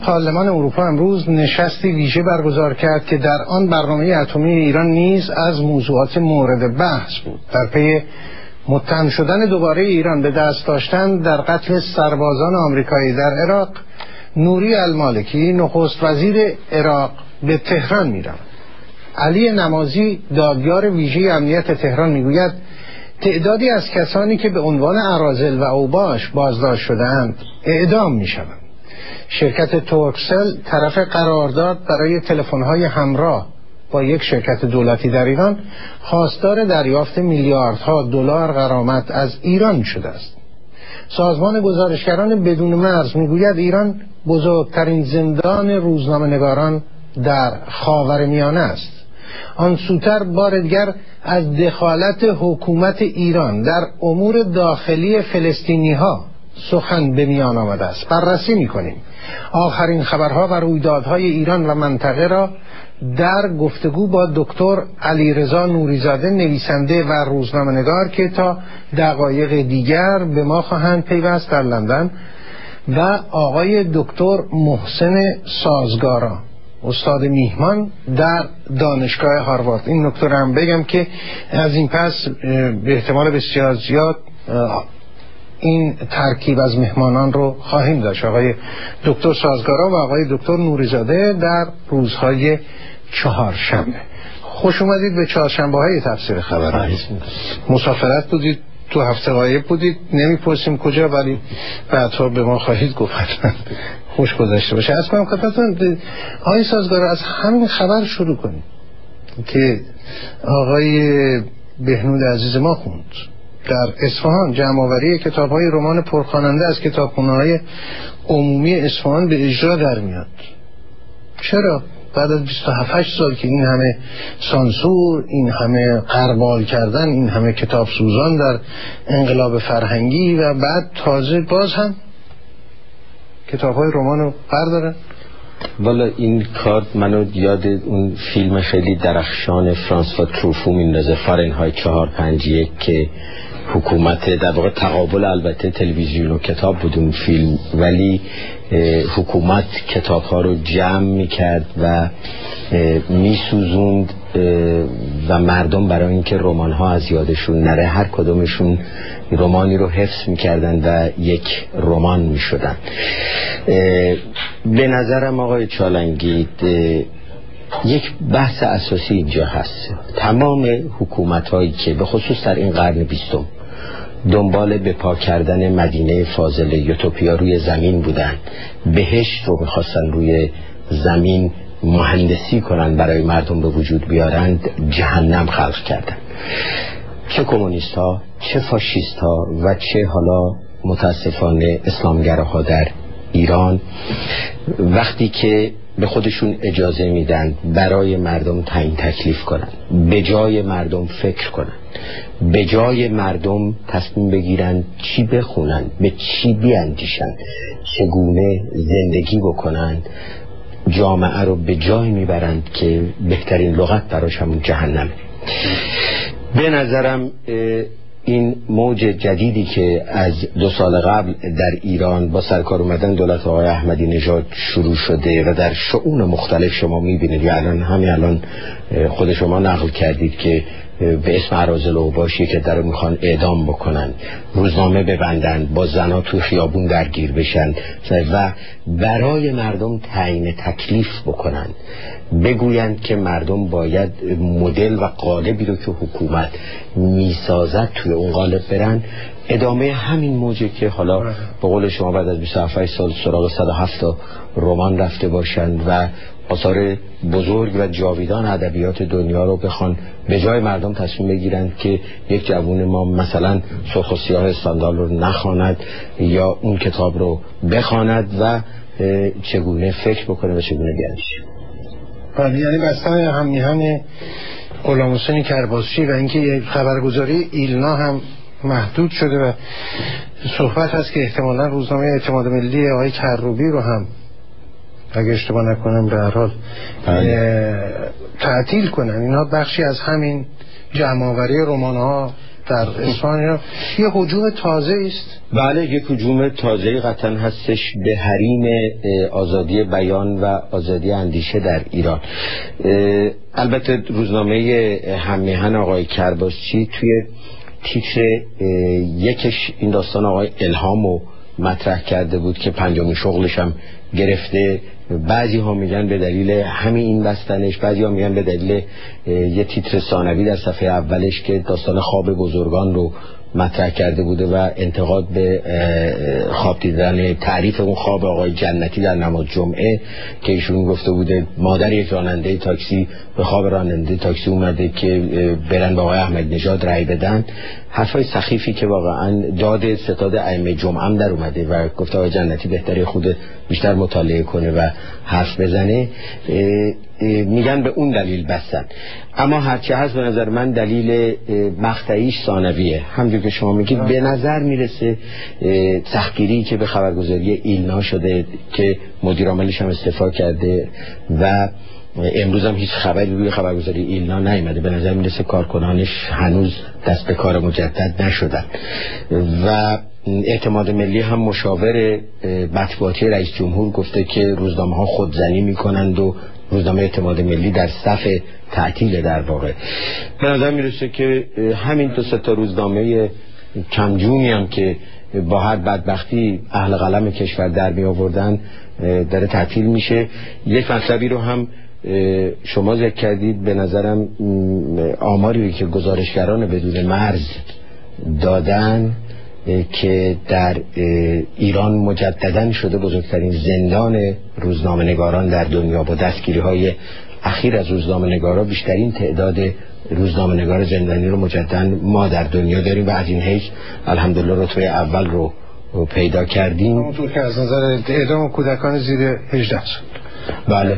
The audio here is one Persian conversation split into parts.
پارلمان اروپا امروز نشستی ویژه برگزار کرد که در آن برنامه اتمی ایران نیز از موضوعات مورد بحث بود. در پی متهم شدن دوباره ایران به دست داشتن در قتل سربازان آمریکایی در عراق، نوری المالکی نخست وزیر عراق به تهران می‌رود. علی نمازی دادیار ویژه امنیت تهران میگوید تعدادی از کسانی که به عنوان اراذل و اوباش بازداشت شده‌اند اعدام می‌شوند. شرکت تورکسل طرف قرارداد برای تلفن‌های همراه با یک شرکت دولتی در ایران خواستار دریافت میلیاردها دلار غرامت از ایران شده است. سازمان گزارشگران بدون مرز میگوید ایران بزرگترین زندان روزنامه‌نگاران در خاورمیانه است. آن سوتر بار دیگر از دخالت حکومت ایران در امور داخلی فلسطینی‌ها سخن به میان آمده است. بررسی می‌کنیم آخرین خبرها و رویدادهای ایران و منطقه را در گفتگو با دکتر علیرضا نوریزاده، نویسنده و روزنامه‌نگار که تا دقایق دیگر به ما خواهند پیوست در لندن، و آقای دکتر محسن سازگارا، استاد میهمان در دانشگاه هاروارد. این نکته رو هم بگم که از این پس به احتمال بسیار زیاد این ترکیب از مهمانان رو خواهیم داشت، آقای دکتر سازگارا و آقای دکتر نوریزاده، در روزهای چهارشنبه. خوش اومدید به چهارشنبه‌های تفسیر خبر. مسافرت بودید، تو هفته غایب بودید، نمیپرسیم کجا، ولی بعدها به ما خواهید گفت. خوش گذشته باشه. از کنم خدمتتون آقای سازگارا، از همین خبر شروع کنیم که آقای بهنود عزیز ما خوند. در اصفهان جمع‌آوری کتاب‌های رمان پرخواننده از کتابخانه‌های عمومی اصفهان به اجرا در میاد. چرا؟ بعد از 27 سال که این همه سانسور، این همه غربال کردن، این همه کتاب سوزان در انقلاب فرهنگی و بعد تازه باز هم کتاب‌های رمان رو بردارن. والا این کار منو یاد اون فیلم خیلی درخشان فرانسوا تروفو میندازه، فارنهایت 451، که حکومت در واقع تقابل البته تلویزیون و کتاب بود اون فیلم، ولی حکومت کتاب ها رو جمع میکرد و میسوزوند و مردم برای اینکه رمان ها از یادشون نره هر کدومشون رمانی رو حفظ میکردن و یک رمان میشدن. به نظرم آقای چالنگی یک بحث اساسی اینجا هست. تمام حکومت هایی که به خصوص در این قرن 20 دنبال به پا کردن مدینه فاضله یوتوپیا روی زمین بودن، بهشت رو میخواستن روی زمین مهندسی کنن برای مردم به وجود بیارند، جهنم خلق کردن. چه کمونیست ها، چه فاشیست ها و چه حالا متاسفانه اسلامگراها در ایران، وقتی که به خودشون اجازه میدن برای مردم تعیین تکلیف کنن، به جای مردم فکر کنن، به جای مردم تصمیم بگیرن چی بخونن، به چی بیاندیشن، چگونه زندگی بکنن، جامعه رو به جای میبرند که بهترین لغت براش همون جهنم. به نظرم این موج جدیدی که از 2 سال قبل در ایران با سرکار اومدن دولت آقای احمدی نژاد شروع شده و در شؤون مختلف شما میبینید، یا الان خود شما نقل کردید که به اسم اراذل و اوباشی که در میخوان اعدام بکنن، روزنامه ببندن، با زنا تو خیابون درگیر بشن و برای مردم تعیین تکلیف بکنن، بگویند که مردم باید مدل و قالبی رو که حکومت میسازد توی اون قالب برن. ادامه همین موجه که حالا به قول شما بعد از 27 سال سراغ 107 رمان رفته باشند و آثار بزرگ و جاویدان ادبیات دنیا رو بخوان به جای مردم تصمیم بگیرند که یک جوون ما مثلا سرخ و سیاه استاندال رو نخواند یا اون کتاب رو بخواند و چگونه فکر بکنه و چگونه بیاندیشه. بله، یعنی بستن هم میهن غلام حسین کرباسچی و اینکه خبرگزاری ایلنا هم محدود شده و صحبت هست که احتمالاً روزنامه اعتماد ملی آقای کروبی رو هم اگه اشتباه نکنم به هر حال تعطیل کنن. اینا بخشی از همین جمع‌آوری رمان‌ها در اسپانیا یه هجوم تازه است. بله، یک هجوم تازه قطعا هستش به حریم آزادی بیان و آزادی اندیشه در ایران. البته روزنامه هممیهن آقای کرباسچی توی تیتر یکش این داستان آقای الهامو مطرح کرده بود که پنجمین شغلش هم گرفته. بعضی ها میگن به دلیل همین این بستنش، بعضی ها میگن به دلیل یه تیتر ثانوی در صفحه اولش که داستان خواب بزرگان رو مطرح کرده بوده و انتقاد به خواب دیدن، تعریف اون خواب آقای جنتی در نماز جمعه که ایشون گفته بوده مادر یک راننده تاکسی به خواب راننده تاکسی اومده که برن با آقای احمدی نژاد رأی بدن. حرفای سخیفی که واقعا داد ستاد ائمه جمعه هم در اومده و گفته آقای جنتی بهتره خود بیشتر مطالعه کنه و حرف بزنه. میگن به اون دلیل بستن. اما هرچه هست به نظر من دلیل مقطعیش ثانویه. همونجور که شما میگید به نظر میرسه تحقیری که به خبرگزاری ایلنا شده که مدیر عاملش هم استعفا کرده و امروز هم هیچ خبری روی خبرگزاری ایلنا نیامده، به نظر میرسه کارکنانش هنوز دست به کار مجدد نشدن. و اعتماد ملی هم مشاور مطبوعاتی رئیس جمهور گفته که روزنامه ها خودزنی میکنند و روزنامه اعتماد ملی در صف تعطیل. در واقع به نظر میرسه که همین دو سه تا روزنامه کمجونی هم که با هر بدبختی اهل قلم کشور در می آوردن داره تعطیل میشه. یک مطلبی رو هم شما ذکر کردید، به نظرم آماری که گزارشگران بدون مرز دادن که در ایران مجدداً شده بزرگترین زندان روزنامه‌نگاران در دنیا با دستگیری‌های اخیر از روزنامه‌نگارا، بیشترین تعداد روزنامه‌نگار زندانی رو مجدداً ما در دنیا داریم و از این حیث الحمدلله رتبه اول رو پیدا کردیم. اونطور که از نظر اعدام کودکان زیر 18 سال. بله.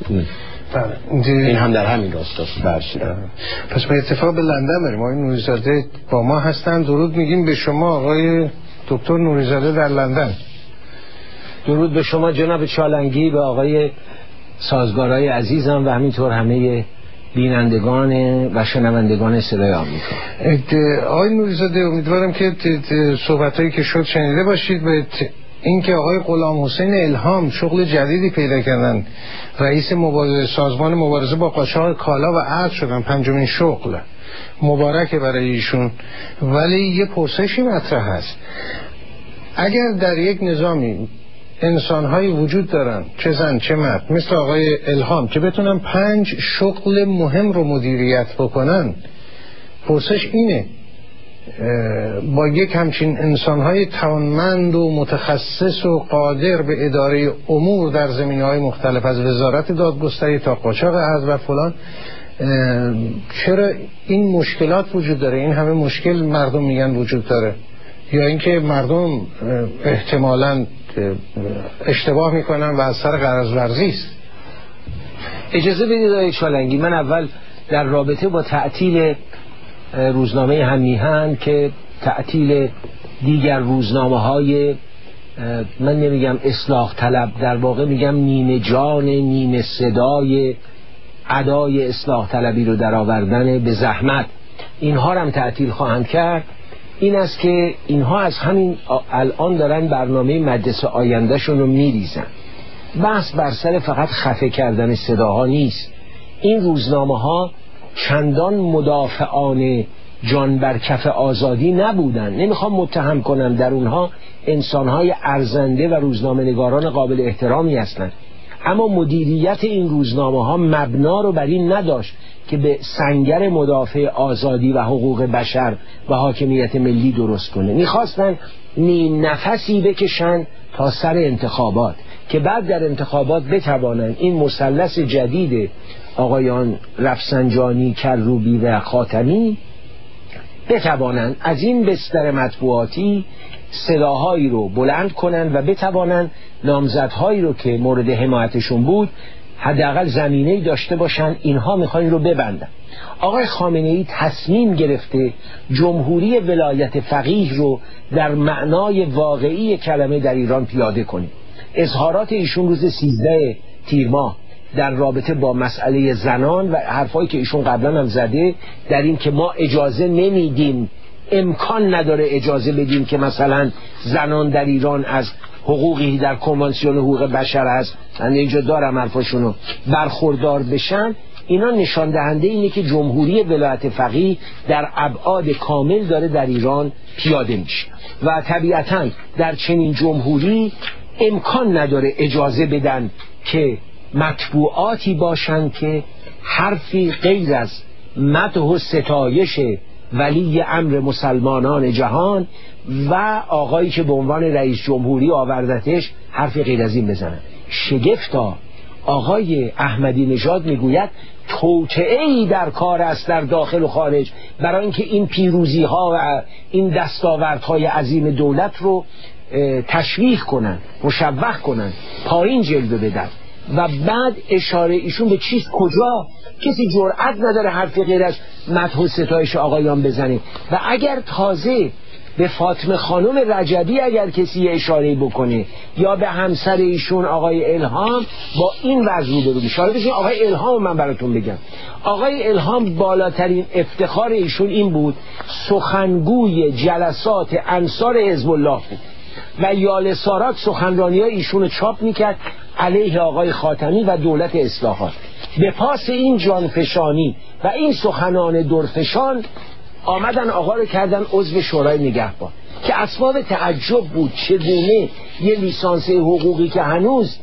این هم در همین راستاست. پس به اتفاق به لندن بریم. آقای نوری‌زاده با ما هستن. درود میگیم به شما آقای دکتر نوری‌زاده در لندن. درود به شما جناب چالنگی، به آقای سازگارای عزیزم و همینطور همه بینندگان و شنوندگان صدای آمریکا. آقای نوری‌زاده امیدوارم که صحبتایی که شد شنیده باشید. به اینکه آقای غلام حسین الهام شغل جدیدی پیدا کردن، رئیس سازمان مبارزه با قاچاق کالا و ارز شدن، پنجمین شغل، مبارکه برای ایشون. ولی یه پرسشی مطرح هست، اگر در یک نظامی انسان‌هایی وجود دارن چه زن چه مرد مثل آقای الهام که بتونن 5 شغل مهم رو مدیریت بکنن، پرسش اینه با یک همچین انسان‌های توانمند و متخصص و قادر به اداره امور در زمینه‌های مختلف از وزارت دادگستری تا قاچاق ارز و فلان، چرا این مشکلات وجود داره؟ این همه مشکل مردم میگن وجود داره، یا اینکه مردم احتمالاً اشتباه میکنن و از سر غرض ورزی است؟ اجازه بدید آقای چالنگی، من اول در رابطه با تعطیل روزنامه هممیهن که تعطیل دیگر روزنامه های من نمیگم اصلاح طلب، در واقع میگم نیمه جان نیمه صدای ادای اصلاح طلبی رو در آوردن به زحمت، اینها رو هم تعطیل خواهند کرد، این است که اینها از همین الان دارن برنامه مدرسه آیندهشون رو میریزن. بحث بر سر فقط خفه کردن صداها نیست. این روزنامه ها چندان مدافعان جان بر کف آزادی نبودن. نمیخوام متهم کنم، در اونها انسانهای ارزنده و روزنامه نگاران قابل احترامی هستند، اما مدیریت این روزنامه ها مبنا رو بر این نداشت که به سنگر مدافع آزادی و حقوق بشر و حاکمیت ملی درست کنه. میخواستن نیم نفسی بکشن تا سر انتخابات که بعد در انتخابات بتوانن این مثلث جدید آقایان رفسنجانی، کروبی و خاتمی بتوانن از این بستر مطبوعاتی صداهایی رو بلند کنن و بتوانن نامزدهایی رو که مورد حمایتشون بود حداقل زمینه‌ای داشته باشن. اینها میخوان رو ببندن. آقای خامنه‌ای تصمیم گرفته جمهوری ولایت فقیه رو در معنای واقعی کلمه در ایران پیاده کنه. اظهارات ایشون روز 13 تیر ماه در رابطه با مسئله زنان و حرفایی که ایشون قبلا هم زده در این که ما اجازه نمیدیم امکان نداره اجازه بدیم که مثلا زنان در ایران از حقوقی در کنوانسیون حقوق بشر هست، من اینجا دارم حرفاشونو، برخوردار بشن. اینا نشان دهنده اینه که جمهوری ولایت فقیه در ابعاد کامل داره در ایران پیاده میشه و طبیعتاً در چنین جمهوری امکان نداره اجازه بدن که مطبوعاتی باشن که حرفی غیر از مدح و ستایش ولی امر مسلمانان جهان و آقایی که به عنوان رئیس جمهوری آوردتش حرفی غیر از این بزنن. شگفتا آقای احمدی نژاد میگوید توطئه‌ای در کار است در داخل و خارج برای اینکه این پیروزی ها و این دستاوردهای عظیم دولت رو تشویق کنن، مشوق کنن، پایین جلوه بدن. و بعد اشاره ایشون به چیز کجا کسی جرأت نداره حرفی غیر از مدح و ستایش آقایان بزنه. و اگر تازه به فاطمه خانم رجبی اگر کسی اشاره بکنه یا به همسر ایشون آقای الهام، با این وضع روبرو میشه. حالا ببینید آقای الهام من براتون بگم، آقای الهام بالاترین افتخار ایشون این بود سخنگوی جلسات انصار حزب الله بود و یال ساراک سخنرانی‌های ایشون رو چاپ میکرد علیه آقای خاتمی و دولت اصلاحات. به پاس این جانفشانی و این سخنان درفشان آمدن آقا رو کردن عضو شورای نگهبان که اسباب تعجب بود چگونه یه لیسانس حقوقی که هنوز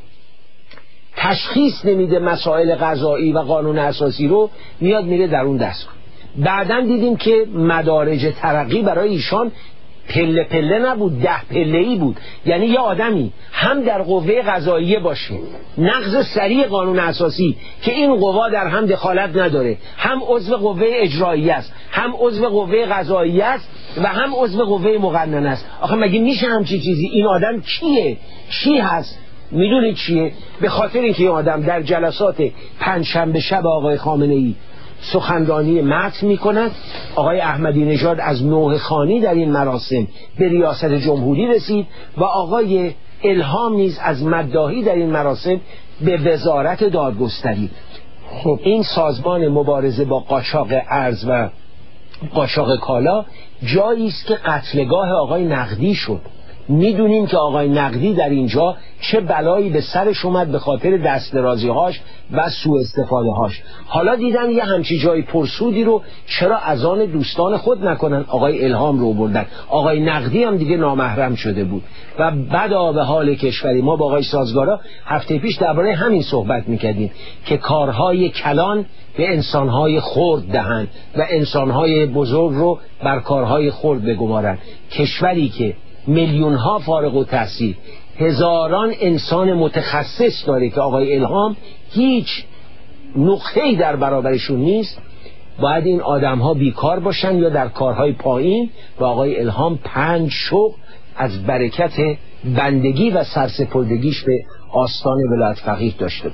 تشخیص نمیده مسائل قضایی و قانون اساسی رو میاد میره در اون دستگاه. بعداً دیدیم که مدارج ترقی برای ایشان پله پله نبود، 10 پله‌ای بود. یعنی یه آدمی هم در قوه قضاییه باشه، نقض سریع قانون اساسی که این قوا در هم دخالت نداره، هم عضو قوه اجراییه است، هم عضو قوه قضاییه است و هم عضو قوه مقننه است. آخه مگه میشه همچین چیزی؟ این آدم کیه؟ چی هست؟ میدونید چیه؟ به خاطر اینکه این آدم در جلسات پنجشنبه شب آقای خامنه‌ای سخنرانی متن میکند. آقای احمدی نژاد از نوح خانی در این مراسم به ریاست جمهوری رسید و آقای الهام نیز از مداحی در این مراسم به وزارت دادگستری. خب این سازمان مبارزه با قاچاق ارز و قاچاق کالا جایی است که قتلگاه آقای نقدی شد. میدونیم که آقای نقدی در اینجا چه بلایی به سرش اومد به خاطر دست درازی‌هاش و سوء استفاده‌هاش. حالا دیدن یه همچی جای پرسودی رو چرا از آن دوستان خود نکنن، آقای الهام رو بردن. آقای نقدی هم دیگه نامحرم شده بود و بدا به حال کشوری. ما با آقای سازگارا هفته پیش درباره همین صحبت میکردیم که کارهای کلان به انسانهای خرد دهند و انسانهای بزرگ رو بر کارهای خرد بگمارن. کشوری که میلیون ها فارغ التحصیل، هزاران انسان متخصص داره که آقای الهام هیچ نقطه‌ای در برابرشون نیست، باید این آدم ها بیکار باشن یا در کارهای پایین و آقای الهام 5 شغل از برکت بندگی و سرسپردگیش به آستان ولایت فقیه داشته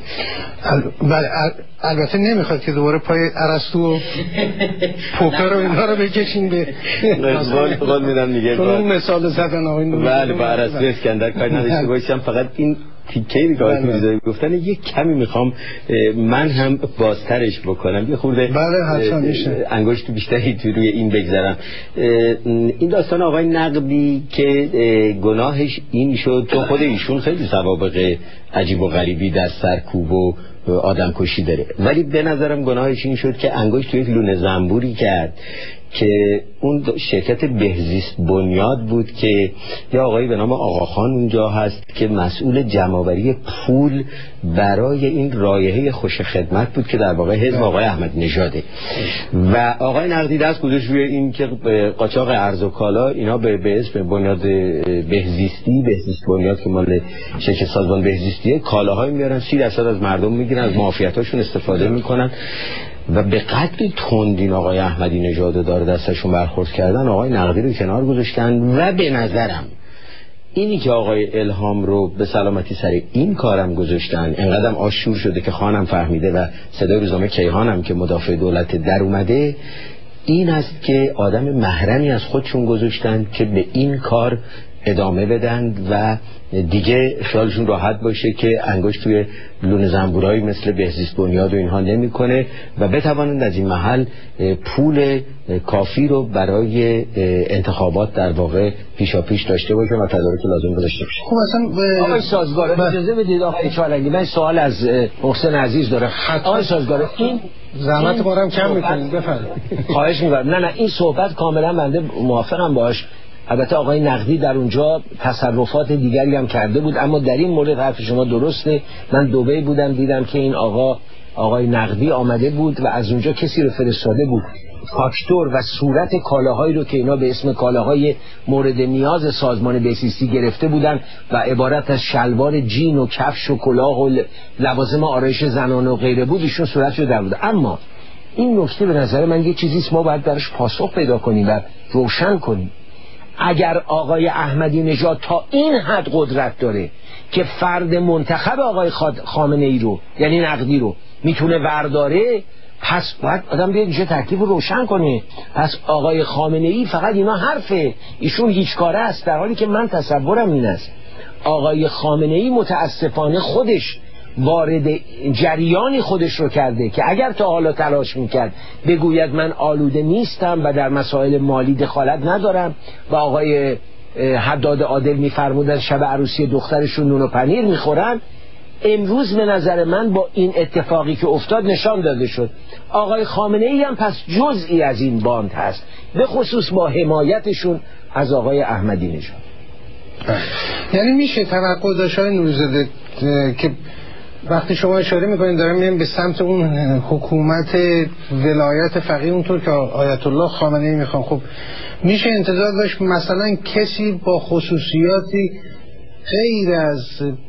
بله. البته نمیخواد که دوباره پای ارسطو و پوپر و اینا رو بکشین به قول میدم دیگه اون مثال زدن آقای بله با ارسطو اسکندر کاری نداشته باشم. فقط این تیکه‌ای که آقای میرزایی گفتن یک کمی میخوام من هم بازترش بکنم، یه خورده بله حتما میشه انگشت بیشتری تو روی این بگذارم. این داستان آقای نقدی که گناهش این شد تو خود ایشون خیلی سوابق عجیب و غریبی در سرکوب و آدم کشی داره، ولی به نظرم گناهش این شد که انگشت توی یک لونه زنبوری کرد که اون شرکت بهزیست بنیاد بود که یه آقایی به نام آقاخان اونجا هست که مسئول جمع‌آوری پول برای این رایحه خوش خدمت بود که در واقع حزب آقای احمدی نژاده و آقای نقدی دست گذاشت روی این که قاچاق ارز و کالا اینا به اسم بنیاد بهزیست بنیاد که مال شرکت سازمان بهزیستیه کالاهای میارن 30% از مردم میگیرن، از معافیتاشون استفاده میکنن و به قدری تندین آقای احمدی نژاد داره دستشون برخورد کردن آقای نقدی رو کنار گذاشتن. و به نظرم اینی که آقای الهام رو به سلامتی سر این کارم گذاشتن انقدرم آشور شده که خانم فهمیده و صدای روزنامه کیهانم که مدافع دولت در اومده، این است که آدم محرمی از خودشون گذاشتن که به این کار ادامه بدن و دیگه خیالشون راحت باشه که انگشت توی لونه زنبورایی مثل بهزیست بنیاد و اینها نمیکنه و بتوانند از این محل پول کافی رو برای انتخابات در واقع پیشاپیش داشته باشه و تدارک لازم داشته باشه. خب اصلا آقای سازگار اجازه بدید آقای چالنگی، من سوال از محسن عزیز دارم. آقای سازگار این زحمت ما رو هم کم میکنید، بفرمایید. خواهش می‌کنم. نه این صحبت کاملا بنده موافقم باش. البته آقای نقدی در اونجا تصرفات دیگری هم کرده بود، اما در این مورد حرف شما درسته. من دبی بودم دیدم که این آقای نقدی آمده بود و از اونجا کسی رو فرستاده بود فاکتور و صورت کالاهایی رو که اینا به اسم کالاهای مورد نیاز سازمان بهزیستی گرفته بودن و عبارت از شلوار جین و کفش و کلاه و لوازم آرایش زنانه و غیره بود، ایشون صورتشو در بود. اما این نکته به نظر من یه چیزیست ما باید درش پاسخ پیدا کنیم و روشن کنیم. اگر آقای احمدی نژاد تا این حد قدرت داره که فرد منتخب آقای خامنه ای رو یعنی نقدی رو میتونه ورداره، پس باید آدم بیاد اینجا تکلیف رو روشن کنه. پس آقای خامنه ای فقط اینا حرفه، ایشون هیچ کاره است، در حالی که من تصورم این است آقای خامنه ای متاسفانه خودش وارد جریانی خودش رو کرده که اگر تا حالا تلاش میکرد بگوید من آلوده نیستم و در مسائل مالی دخالت ندارم و آقای حداد عادل میفرمودن شب عروسی دخترشون نون و پنیر میخورن، امروز به نظر من با این اتفاقی که افتاد نشان داده شد آقای خامنه ای هم پس جزئی از این باند هست، به خصوص با حمایتشون از آقای احمدی نژاد. یعنی میشه توقع داشت آقای نوری‌زاده که وقتی شما اشاره میکنید دارم میریم به سمت اون حکومت ولایت فقیه اونطور که آیت الله خامنه ای میخوان، خب میشه انتظار داشت مثلا کسی با خصوصیاتی غیر از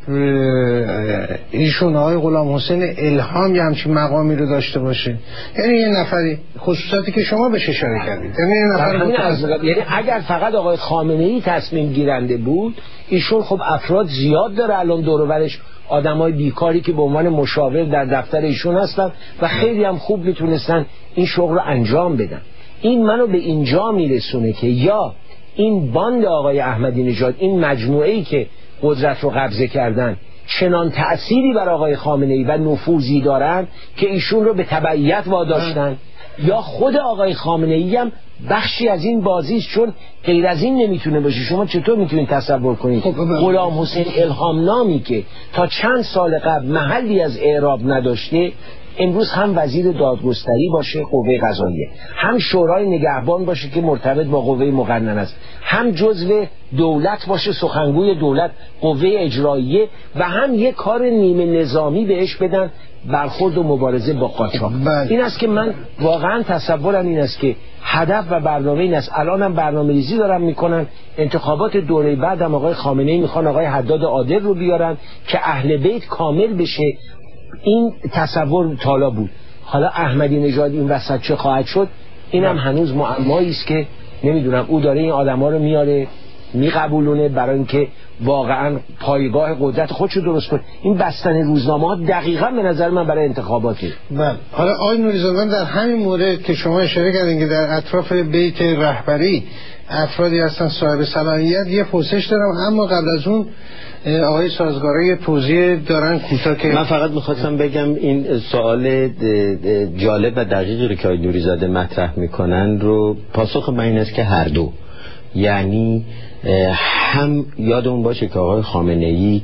ایشون آقای غلام حسین الهام یه همچین مقامی رو داشته باشه؟ یعنی یه نفری خصوصیاتی که شما بهش اشاره کردید، یعنی یه نفر یعنی اگر فقط آقای خامنه ای تصمیم گیرنده بود، ایشون خب افراد زیاد داره الان دور و برش، آدمای بیکاری که به عنوان مشاور در دفتر ایشون هستن و خیلی هم خوب میتونستن این شغل رو انجام بدن. این منو به اینجا میرسونه که یا این باند آقای احمدی نژاد، این مجموعه‌ای که قدرت رو قبضه کردن، چنان تأثیری بر آقای خامنه ای و نفوذی دارن که ایشون رو به تبعیت واداشتن، یا خود آقای خامنه ای هم بخشی از این بازیست، چون غیر از این نمیتونه باشه. شما چطور میتونید تصور کنید غلام حسین الهام نامی که تا چند سال قبل محلی از اعراب نداشته امروز هم وزیر دادگستری باشه قوه قضاییه، هم شورای نگهبان باشه که مرتبط با قوه مقننه است، هم جزو دولت باشه سخنگوی دولت قوه اجراییه، و هم یک کار نیمه نظامی بهش بدن برخورد و مبارزه با قاچاق. این است که من واقعا تصورم این است که هدف و برنامه این است. الان هم برنامه ریزی دارن میکنن، انتخابات دوره بعد هم آقای خامنه ای میخوان آقای حداد عادل رو بیارن که اهل بیت کامل بشه. این تصور تالا بود. حالا احمدی نژاد این وسط چه خواهد شد، اینم هنوز معمایی است که نمیدونم. او داره این آدما رو میاره میقبولونه برای اینکه واقعا پایگاه قدرت خودش رو درست کنه. این بستن روزنامه‌ها دقیقاً به نظر من برای انتخاباته. بله. حالا آقای نوری‌زاده در همین مورد که شما اشاره کردین که در اطراف بیت رهبری افرادی هستن صاحب صلاحیت، یه پرسش دارم، اما قبل از اون آقای سازگارا یه توضیح دارن کوتاه که من فقط میخواستم بگم این سوال جالب و دقیقی رو که آقای نوری‌زاده مطرح میکنن رو پاسخ من این است که هر دو، یعنی هم یادمون باشه که آقای خامنه ای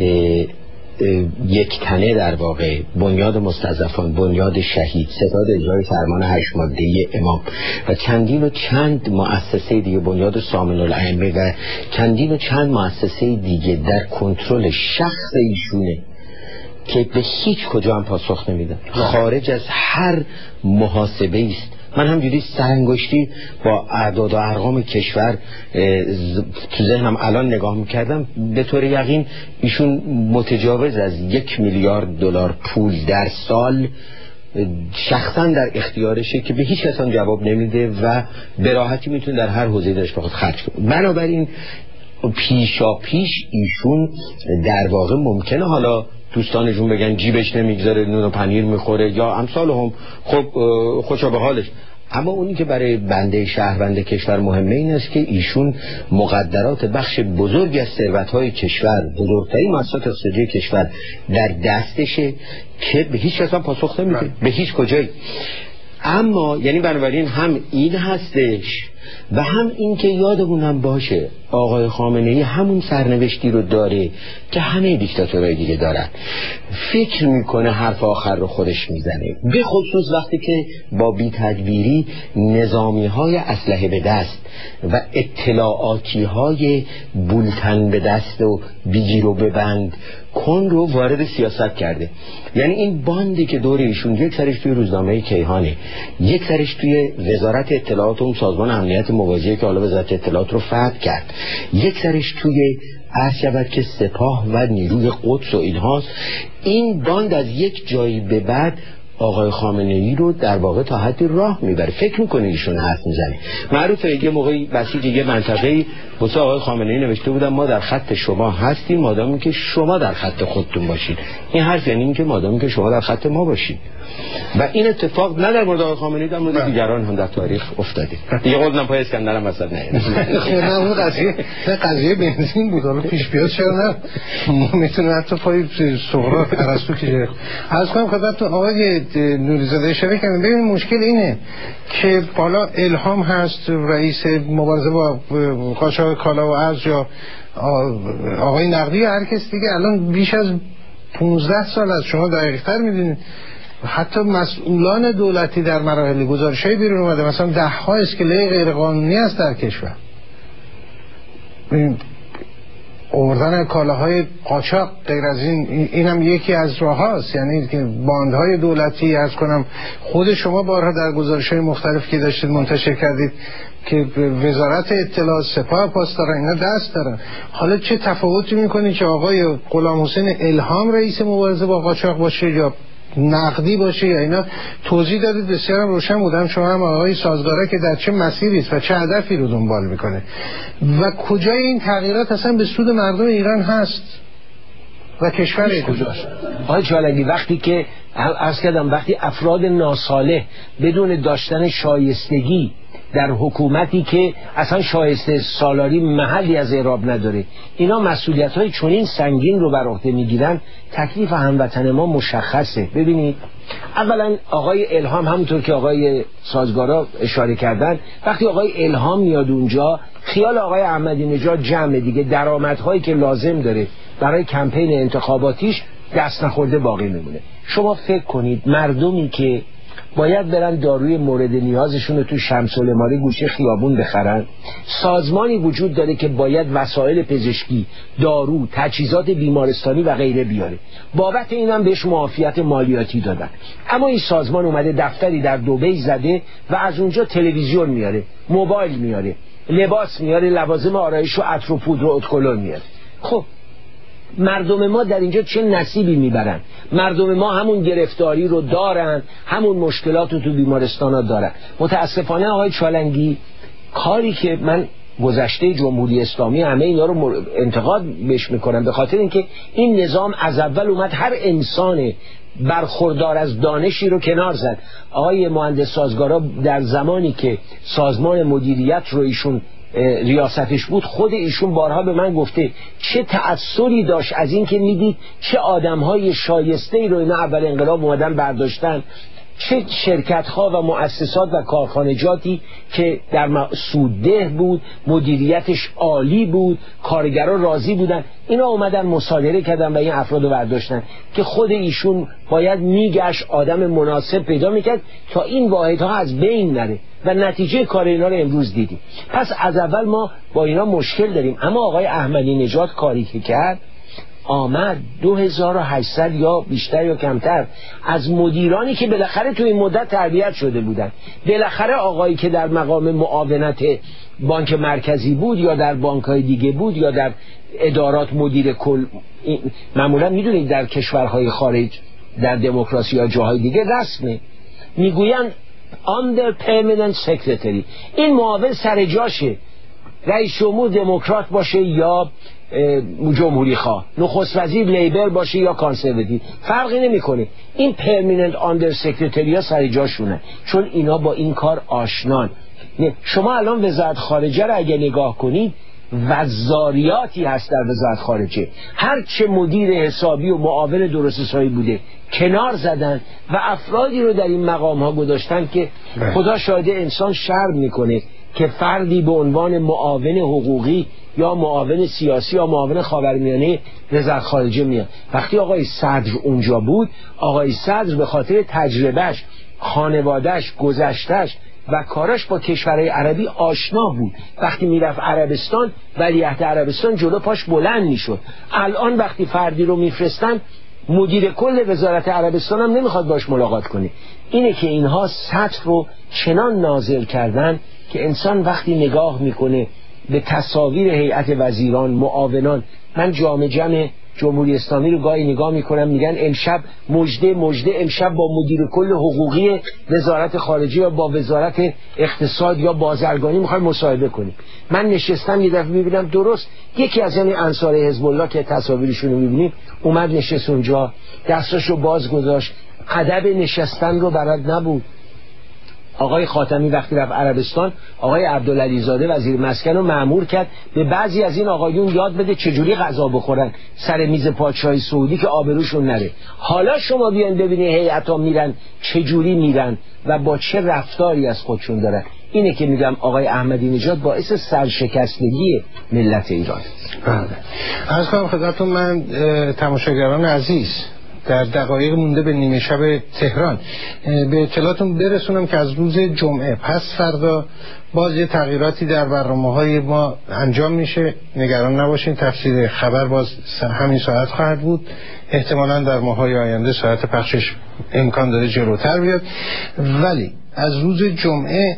یک تنه در واقع بنیاد مستضعفان، بنیاد شهید، ستاد اجرای فرمان 8 ماده امام و چندین و چند مؤسسه دیگه، بنیاد سامن الائمه و چندین و چند مؤسسه دیگه در کنترل شخص ایشونه که به هیچ کجا هم پاسخ نمیدن، خارج از هر محاسبه است. من همجوری سرانگشتی با اعداد و ارقام کشور تو ذهنم الان نگاه میکردم، به طور یقین ایشون متجاوز از 1 میلیارد دلار پول در سال شخصا در اختیارشه که به هیچ کس هم جواب نمیده و به راحتی میتونه در هر حوزه‌ای درش بخواد خرج کنه. بنابراین پیشا پیش ایشون در واقع ممکنه حالا دوستانشون بگن جیبش نمیگذاره نون و پنیر میخوره یا امثال هم، خب خوشا به حالش، اما اونی که برای بنده شهروند کشور مهمه این است که ایشون مقدرات بخش بزرگی از ثروت‌های کشور، بزرگترین مؤسسات اقتصادی کشور در دستشه که به هیچ کس هم پاسخ نمیده، به هیچ کجایی. اما یعنی بنابراین هم این هستش و هم این که یادمونم باشه آقای خامنه‌ای همون سرنوشتی رو داره که همه دیکتاتورهای دیگه دارن. فکر میکنه حرف آخر رو خودش میزنه، به خصوص وقتی که با بی‌تدبیری نظامی‌های اسلحه به دست و اطلاعاتی بولتن به دست و بگیر و ببند کن رو وارد سیاست کرده. یعنی این باندی که دور ایشون یک سرش توی روزنامه کیهانه، یک سرش توی وزارت اطلاعات و اون سازمان امنیت موازی که حالا وزارت اطلاعات رو فتح کرد، یک سرش توی عرض شود که سپاه و نیروی قدس و اینهاست. این باند از یک جایی به بعد آقای خامنه‌ای رو در واقع تا حدی راه میبره. فکر میکنه ایشون حرف میزنه. معروفه یه موقعی بسیج یه منطقه‌ای واسه آقای خامنه‌ای نوشته بودن ما در خط شما هستیم مادامی که شما در خط خودتون باشید. این حرف یعنی این که مادامی که شما در خط ما باشید. و این اتفاق نه در مورد آقای خامنه‌ای، در مورد دیگران هم در تاریخ افتاده. دیگه قولم پای اسکندرم مثلا نه اون قضیه بنزین بود، حالا پیش بیاد چرا نه میتونه حتی پای سقراط ارسطو که از کنم خدمتتون آقای نوری‌زاده اشاره کردن. ببین مشکل اینه که بالا الهام هست رئیس مبارزه با قاچاق کالا و ارز، یا آقای نقدی یا هر کس دیگه الان بیش از 15 سال از شما دقیق‌تر میدونید حتی مسئولان دولتی در مراحل گزارش‌های بیرون اومده مثلا 10 ها اسکله غیر قانونی است در کشور، آوردن کالاهای قاچاق غیر از این هم یکی از راه‌هاست. یعنی که باندهای دولتی از کنم خود شما بارها در گزارش‌های مختلف که داشتید منتشر کردید که وزارت اطلاعات، سپاه پاسداران اینا دست دارن. حالا چه تفاوتی می‌کنی که آقای غلام حسین الهام رئیس مبارزه با قاچاق باشه یا نقدی باشه یا اینا؟ توضیح دادید بسیار روشن بودم شما هم آقای سازگاره که در چه مسیری است و چه هدفی رو دنبال میکنه و کجای این تغییرات اصلا به سود مردم ایران هست و کشور کجاست. آقای چالنگی وقتی که عرض کردم وقتی افراد ناصالح بدون داشتن شایستگی در حکومتی که اصلا شایسته سالاری محلی از اعراب نداره اینا مسئولیت‌های چنین سنگین رو بر عهده میگیرن، تکلیف هموطن ما مشخصه. ببینید اولا آقای الهام همونطور که آقای سازگارا اشاره کردن، وقتی آقای الهام میاد اونجا خیال آقای احمدی نژاد جمع دیگه، درآمدهایی که لازم داره برای کمپین انتخاباتیش دست نخورده باقی میمونه. شما فکر کنید مردمی که باید برن داروی مورد نیازشون رو تو شمس‌العماری گوشه خیابون بخرن، سازمانی وجود داره که باید وسایل پزشکی، دارو، تجهیزات بیمارستانی و غیره بیاره، بابت اینم بهش معافیت مالیاتی دادن، اما این سازمان اومده دفتری در دبی زده و از اونجا تلویزیون میاره، موبایل میاره، لباس میاره، لوازم آرایش و عطر و پودر و ادکلون میاره. خب مردم ما در اینجا چه نصیبی میبرن؟ مردم ما همون گرفتاری رو دارن، همون مشکلات رو تو بیمارستان ها دارن. متاسفانه آقای چالنگی کاری که من گذشته جمهوری اسلامی همه اینا رو انتقاد بهش میکنم به خاطر اینکه این نظام از اول اومد هر انسان برخوردار از دانشی رو کنار زد. آقای مهندس سازگارا در زمانی که سازمان مدیریت رو ایشون ریاستش بود، خود ایشون بارها به من گفته چه تأثیری داشت از این که میدید چه آدمهای شایسته‌ای رو اینا اول انقلاب اومدن برداشتن، چه شرکت‌ها و مؤسسات و کارخانجاتی که در سودده بود، مدیریتش عالی بود، کارگران راضی بودن، اینا اومدن مصادره کردن و این افراد رو برداشتن که خود ایشون باید میگشت آدم مناسب پیدا میکرد تا این واحدها از بین نره و نتیجه کار اینا رو امروز دیدیم. پس از اول ما با اینا مشکل داریم. اما آقای احمدی نژاد کاری که کرد، آمد 2800 یا بیشتر یا کمتر از مدیرانی که بالاخره توی این مدت تربیت شده بودن، بالاخره آقایی که در مقام معاونت بانک مرکزی بود یا در بانک‌های دیگه بود یا در ادارات مدیر کل، معمولا میدونید در کشورهای خارج در دموکراسی یا جاهای دیگه رسمه، میگوین under permanent secretary، این معاون سر جاشه، رئیس جمهور دموکرات باشه یا جمهوری خواه، نخست وزیر لیبر باشه یا کانسرواتیو، فرقی نمیکنه. این پرمننت آندر سکرتریا سر جاشونه، چون اینا با این کار آشنان. شما الان وزارت خارجه رو اگه نگاه کنید، وزاریاتی هست در وزارت خارجه، هر چه مدیر حسابی و معاون درست حسابی بوده کنار زدن و افرادی رو در این مقام ها گذاشتن که خدا شاهده انسان شرم میکنه که فردی به عنوان معاون حقوقی یا معاون سیاسی یا معاون خاورمیانه وزارت خارجه میاد. وقتی آقای صدر اونجا بود، آقای صدر به خاطر تجربهش، خانوادهش، گذشتهش و کاراش با کشورهای عربی آشنا بود. وقتی میرفت عربستان، ولیعهد عربستان جلو پاش بلند میشد. الان وقتی فردی رو میفرستن، مدیر کل وزارت عربستان هم نمیخواد باش ملاقات کنه. اینه که اینها سطح رو چنان نازل کردن که انسان وقتی نگاه میکنه به تصاویر هیئت وزیران، معاونان، من جامع جمهوری اسلامی رو گاهی نگاه میکنم، میگن امشب مژده امشب با مدیر کل حقوقی وزارت خارجه یا با وزارت اقتصاد یا بازرگانی میخوایم مصاحبه کنیم. من نشستم یه دفعه میبینم درست یکی از این انصار حزب الله که تصاویرشون رو میبینیم اومد نشست اونجا، دستاشو باز گذاشت، ادب نشستن رو بلد نبود. آقای خاتمی وقتی رفت عربستان، آقای عبدالعلیزاده وزیر مسکن رو مأمور کرد به بعضی از این آقایون یاد بده چجوری غذا بخورن سر میز پادشاهی سعودی که آبروشون نره. حالا شما بیان ببینید هیئت‌ها میرن چجوری میرن و با چه رفتاری از خودشون دارن. اینه که میگم آقای احمدی نژاد باعث سرشکستگی ملت ایران. بله. عرض کنم خدمتتون، من تماشاگران عزیز در دقایق مونده به نیمه شب تهران به اطلاعاتون برسونم که از روز جمعه پس فردا باز یه تغییراتی در برنامه‌های ما انجام میشه. نگران نباشین، تفسیر خبر باز همین ساعت خواهد بود. احتمالاً در ماه‌های آینده ساعت پخشش امکان داره جلوتر بیاد، ولی از روز جمعه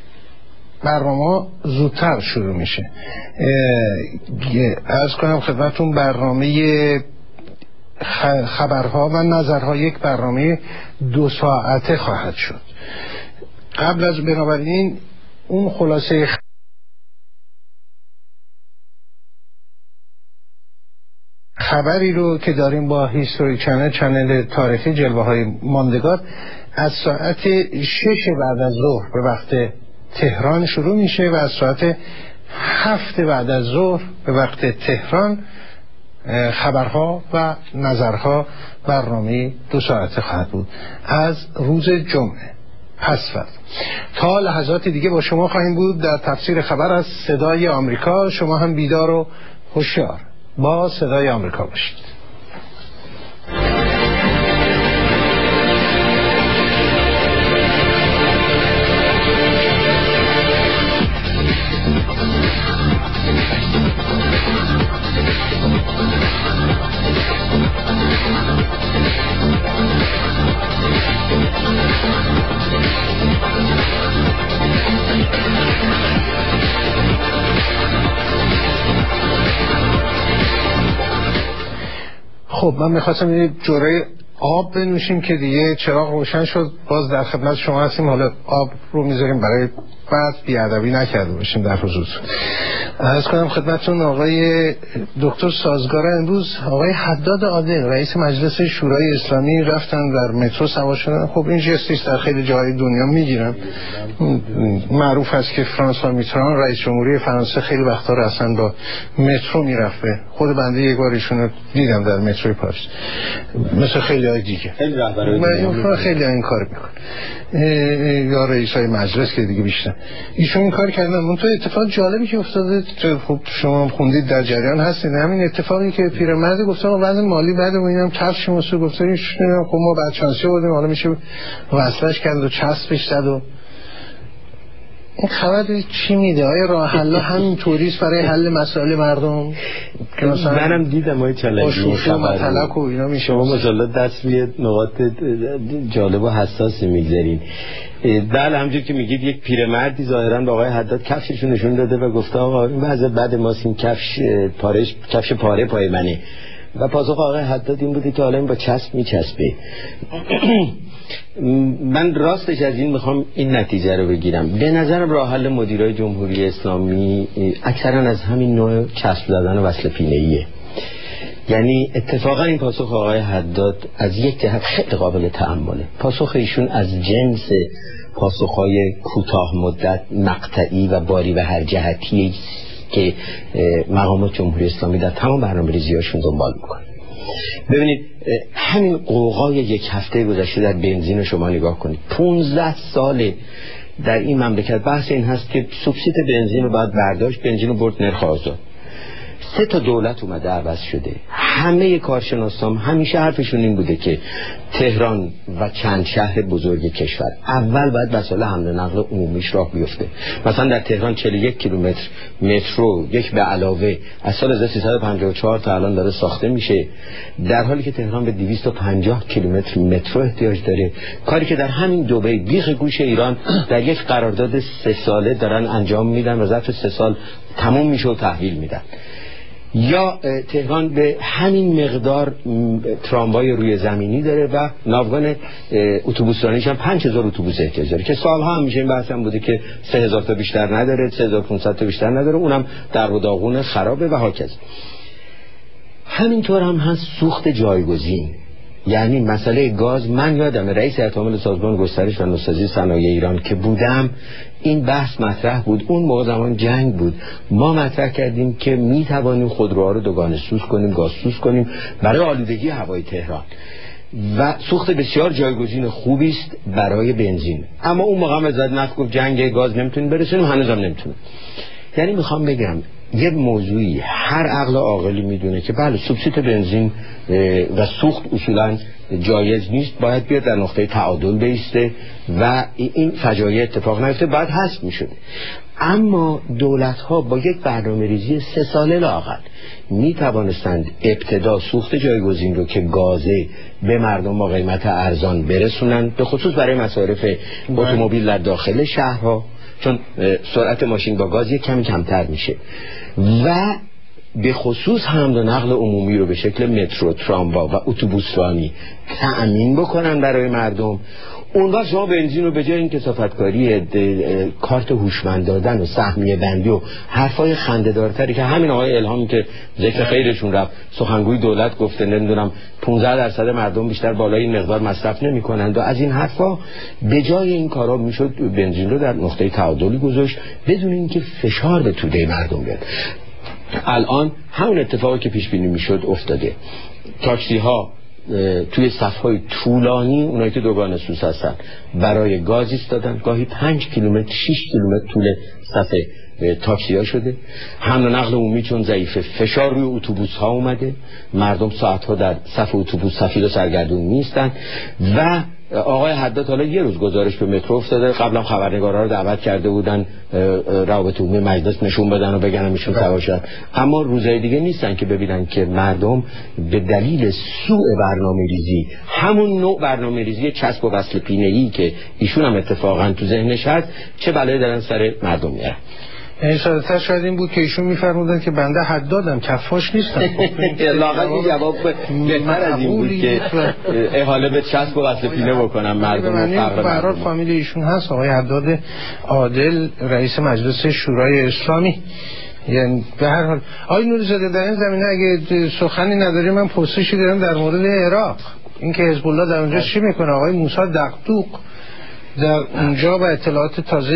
برنامه زودتر شروع میشه. عرض کنم خدمتتون برنامه خبرها و نظرها یک برنامه 2 ساعته خواهد شد. قبل از بنابراین اون خلاصه خبری رو که داریم با هیستوری چنل تاریخی جلوه های ماندگار از ساعت 6 بعد از ظهر به وقت تهران شروع میشه و از ساعت 7 بعد از ظهر به وقت تهران خبرها و نظرها برنامه 2 ساعته خواهد بود از روز جمعه پس فردا. تا لحظات دیگه با شما خواهیم بود در تفسیر خبر از صدای آمریکا. شما هم بیدار و هوشیار با صدای آمریکا باشید. خب من میخواستم یه جوره آب بنوشیم که دیگه چراغ روشن شد. باز در خدمت شما هستیم. حالا آب رو میذاریم برای بعد بیادبی نکرده باشیم در حضور. عرض کنم خدمتتون آقای دکتر سازگار امروز آقای حداد عادل رئیس مجلس شورای اسلامی رفتن در مترو سوار شدن. خب این جستی در خیلی جاهای دنیا میگیرن. معروف است که فرانسوا میتران رئیس جمهوری فرانسه خیلی وقتا رفتن با مترو میرفته. خود بنده یک بار ایشون رو دیدم در متروی پاریس، مثل خیلی های دیگه خیلی این کار میکنه، یا رئیسای مجلس که دیگه بیشتر ایشون این کار کردن. اون تو اتفاق جالبی که افتاده، خب شما خوندید در جریان هستید، همین اتفاقی که پیرمرد گفتن وضع مالی بعد و اینم کفش مسو گفتن ایشون خب ما بعد چانسی بودیم حالا میشه وصلش کرد و چسبش زد. و این خبر چی میده؟ آیا راه حل همین طوریست برای حل مسائل مردم که مثلا منم دیدم های چالنجی مطلق و اینا میشه؟ شما ماشاءالله دست روی نقاط جالب و حساسی میگذارین. بله همونجور که میگید یک پیرمردی ظاهرا به آقای حداد کفششون نشون داده و گفته آقا این وضع بعد ماست، این کفش پاره پای منه. و پاسخ آقای حداد این بوده که حالا این با چسب میچسبه. من راستش از این میخوام این نتیجه رو بگیرم. به نظرم راه حل مدیرای جمهوری اسلامی اکثرا از همین نوع چسب زدن و وصل پینه‌ایه. یعنی اتفاقا این پاسخ آقای حداد از یک جهت خیلی قابل تأمله. پاسخ ایشون از جنس پاسخهای کوتاه مدت، مقطعی و باری و هر جهتی که مقامات جمهوری اسلامی در تمام برنامه‌ریزی‌هاشون دنبال میکنه. ببینید همین قوقای یک هفته گذشته در بنزین شما نگاه کنید. 15 سال در این مملکت بحث این هست که سوبسید بنزین رو باید برداشت، بنزین رو برد نرخ آزاد. 3 تا دولت اومده عوض شده. همه کارشناسان همیشه حرفشون این بوده که تهران و چند شهر بزرگ کشور اول باید وسایل حمل و نقل عمومیش راه بیفته. مثلا در تهران 41 کیلومتر مترو یک به علاوه از سال 1354 تا الان داره ساخته میشه، در حالی که تهران به 250 کیلومتر مترو احتیاج داره. کاری که در همین دبی بیخ گوش ایران در یک قرارداد 3 ساله دارن انجام میدن و ظرف 3 سال تموم میشه و تحویل میدن. یا تهران به همین مقدار تراموای روی زمینی داره و ناوگان اتوبوس رانیش هم 5000 اتوبوس احتیاج داره که سالها هم میشه این بحث هم بوده که 3000 تا بیشتر نداره، 3500 تا بیشتر نداره، اونم در و داغون خرابه و هاکذا. همینطور هم هست سوخت جایگزین. یعنی مسئله گاز، من یادم رئیس هیئت عامل سازمان گسترش و نوسازی صنایع ایران که بودم این بحث مطرح بود. اون موقع زمان جنگ بود، ما مطرح کردیم که می توانیم خودروها رو دوگانه سوز کنیم، گاز سوز کنیم برای آلودگی هوای تهران و سوخت بسیار جایگزین خوبی است برای بنزین. اما اون موقع وزارت نفت گفت جنگ گاز نمیتونیم برسونیم، هنوزم نمیتونیم. یعنی میخوام بگم یه موضوعی هر عقل عاقلی میدونه که بله سوبسید بنزین و سوخت اصولا جایز نیست، باید بیاد در نقطه تعادل بیسته و این فجایع اتفاق نیفته، باید حذف میشد. اما دولت ها با یک برنامه ریزی 3 ساله لااقل می توانستند ابتدا سوخت جایگزین رو که گازه به مردم با قیمت ارزان برسونند، به خصوص برای مصارف اتومبیل در داخل شهرها، چون سرعت ماشین با گاز یک کمی کمتر میشه، و به خصوص حمل و نقل عمومی رو به شکل مترو، تراموا و اتوبوس رانی تأمین بکنن برای مردم. اون وقت شما بنزین رو به جای این کثافتکاری کارت هوشمند دادن و سهمیه بندی و حرفای خنده‌دارتری که همین آقای الهامی که ذکر خیرشون رفت، سخنگوی دولت گفته نمیدونم 15% مردم بیشتر بالای این مقدار مصرف نمی‌کنند و از این حرفا، به جای این کارا میشد بنزین رو در نقطه تعادلی گذاشت بدون اینکه فشار به توده مردم بیاد. الان همون اتفاقی که پیش بینی میشد افتاده. تاکسی ها توی صف‌های طولانی، اونایی که دوگانه سوز هستن، برای گاز ایستادن، گاهی 5 کیلومتر 6 کیلومتر طول صف تاکسی ها شده. حمل و نقل عمومی چون ضعیفه، فشار روی اتوبوس ها اومده، مردم ساعت ها در صف اتوبوس سفید و سرگردون نیستن. و آقای حداد حالا یه روز گزارش به مترو افتاده، قبلا خبرنگارا رو دعوت کرده بودن روابط عمومی مجلس نشون بدن و بگن ایشون سوا شدن، اما روزهای دیگه نیستن که ببینن که مردم به دلیل سوء برنامه‌ریزی، همون نوع برنامه‌ریزی چسب و وصل پینه‌ای که ایشون هم اتفاقا تو ذهنش هست، چه بلایی دارن سر مردم میارن. این ساده‌تر شاید این بود که ایشون می‌فرمودن که بنده حدادم، کفاش نیستم. لااقل این جواب بهتر از این بود که احاله به چسب و وصل پینه بکنم مردم رو. به هر حال فامیل ایشون هست، آقای حداد عادل، رئیس مجلس شورای اسلامی. یعنی به هر حال آقای نوری‌زاده در این زمینه اگه سخنی نداری، من پرسشی دارم در مورد عراق. اینکه حزب الله در اونجا چی میکنه؟ آقای موسی دقدوق در اونجا با اطلاعات تازه